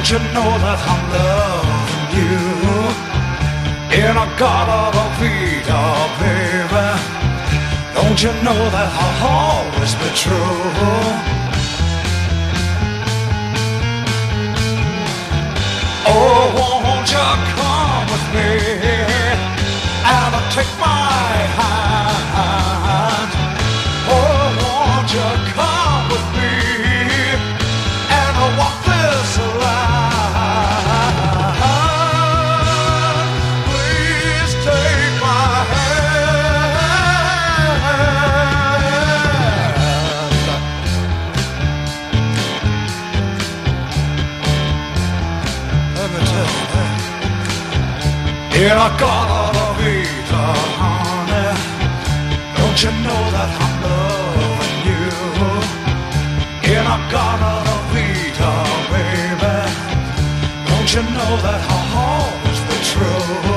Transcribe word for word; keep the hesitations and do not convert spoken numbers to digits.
Don't you know that I'm loving you? In a Garden of Vida, baby. Don't you know that I'll always be true? Oh, won't you come with me and take my hand? Oh, won't you come with me and walk this line? Please take my hand. Let me tell you that. In a Garden of Eden, honey, don't you know that I'm loving you? In a Garden of Eden, baby, don't you know that I'll always be true?